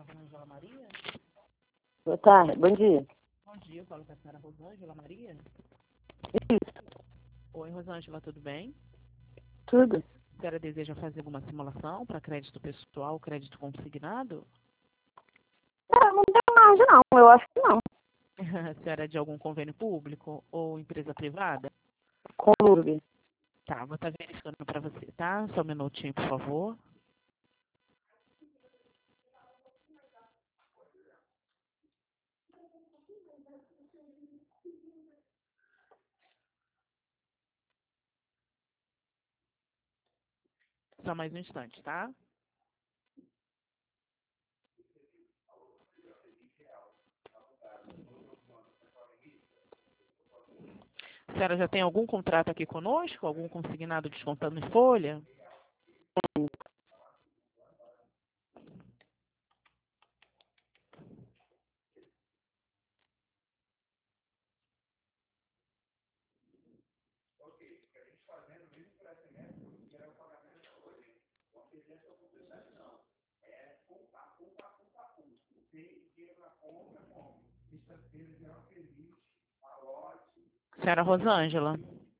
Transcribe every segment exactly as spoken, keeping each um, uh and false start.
senhora Rosângela Maria? Boa tarde, bom dia. Bom dia, eu falo com a senhora Rosângela Maria. Isso, Oi, Rosângela, tudo bem? tudo? A senhora deseja fazer alguma simulação para crédito pessoal, crédito consignado? Ah, não tem margem não, eu acho que não. A senhora é de algum convênio público ou empresa privada? Conlugue. Tá, vou estar verificando para você, tá? Só um minutinho, por favor. Só mais um instante, tá? A senhora já tem algum contrato aqui conosco? Algum consignado descontando em folha? Senhora Rosângela,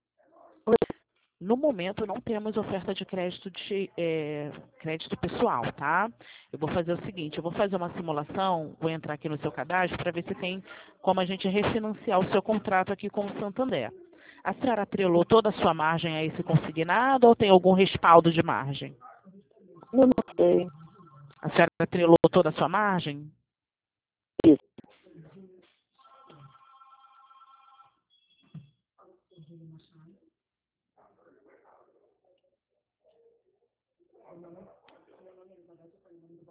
no momento não temos oferta de crédito de é, crédito pessoal, tá? Eu vou fazer o seguinte, eu vou fazer uma simulação, vou entrar aqui no seu cadastro para ver se tem como a gente refinanciar o seu contrato aqui com o Santander. A senhora atrelou toda a sua margem a esse consignado ou tem algum respaldo de margem? Eu não sei. A senhora atrelou toda a sua margem? Isso.